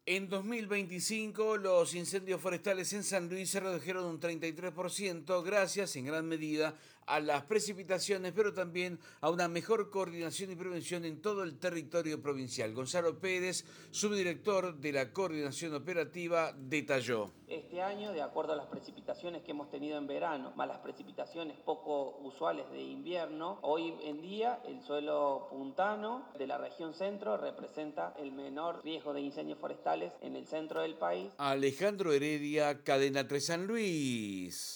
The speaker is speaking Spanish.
En 2025, los incendios forestales en San Luis se redujeron un 33% gracias en gran medida a las precipitaciones, pero también a una mejor coordinación y prevención en todo el territorio provincial. Gonzalo Pérez, subdirector de la Coordinación Operativa, detalló. Este año, de acuerdo a las precipitaciones que hemos tenido en verano, más las precipitaciones poco usuales de invierno, hoy en día el suelo puntano de la región centro representa el menor riesgo de incendios forestales en el centro del país. Alejandro Heredia, Cadena 3 San Luis.